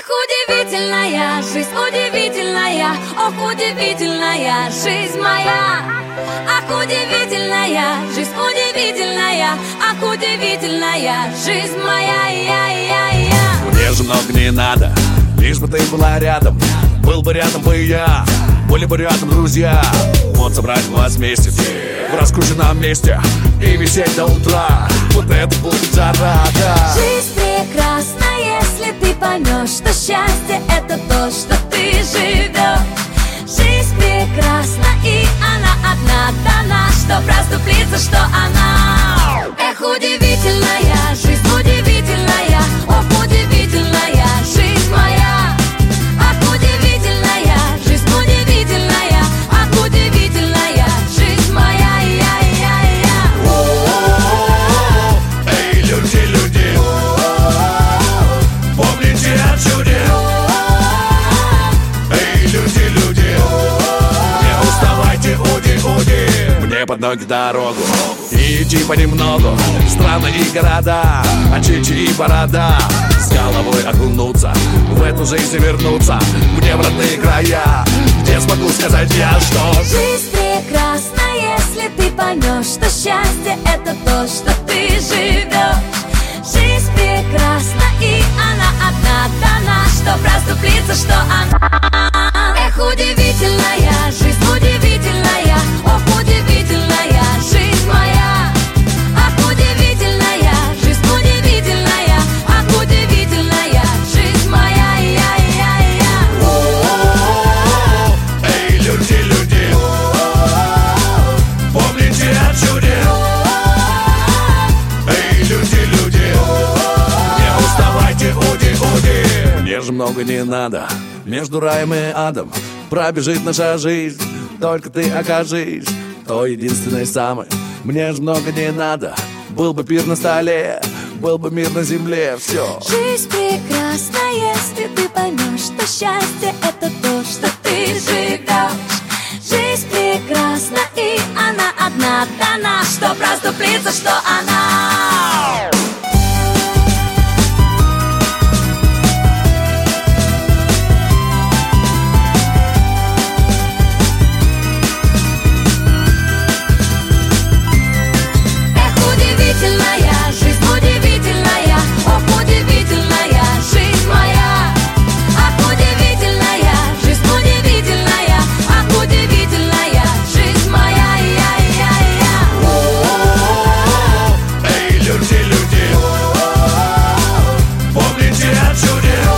Эх, удивительная жизнь, удивительная, ох, удивительная жизнь моя. Ах, удивительная жизнь, удивительная, ах, удивительная жизнь моя. Мне же много не надо, лишь бы ты была рядом. Был бы рядом бы я, были бы рядом друзья. Вот собрать вас вместе в раскрученном месте и висеть до утра. Вот это будет зарада. Жизнь прекрасна, если ты поймешь, что счастье это то, что ты живешь. Жизнь прекрасна, и она одна дана, чтоб расступиться, что она. Эх, удивительная жизнь, удивительная, ох, удивительная жизнь моя. Ах, удивительная жизнь, удивительная, ах, удивительная жизнь моя. Эй, люди, помните о чуде. Эй, люди, не уставайте, уди. Мне под ноги дорогу, и идти понемногу. Страны и города, очичи и борода. С головой окунуться, в эту жизнь вернуться. Мне в родные края, где смогу сказать я, что жизнь прекрасна, если ты поймешь, что счастье это то, что ты живешь. Жизнь прекрасна, и она одна дана, чтоб расступиться, что она. Эх, удивительная жизнь, удивительная, ох, удивительная жизнь моя. Ах, удивительная жизнь, удивительная, ах, удивительная жизнь моя. Эй, люди, помните о чуде. Эй, люди, не уставайте, уди. Мне же много не надо, между раем и адом пробежит наша жизнь. Только ты окажись то единственной самой. Мне же много не надо, был бы пир на столе, был бы мир на земле, все. Жизнь прекрасна, если ты поймешь, что счастье это то, что ты живешь. Жизнь прекрасна, и она одна дана, чтоб расступиться, что она. Удивительная жизнь, удивительная, ох, удивительная жизнь моя. Ах, удивительная жизнь, удивительная, ах, удивительная жизнь моя. Эй, люди, помните о чуде.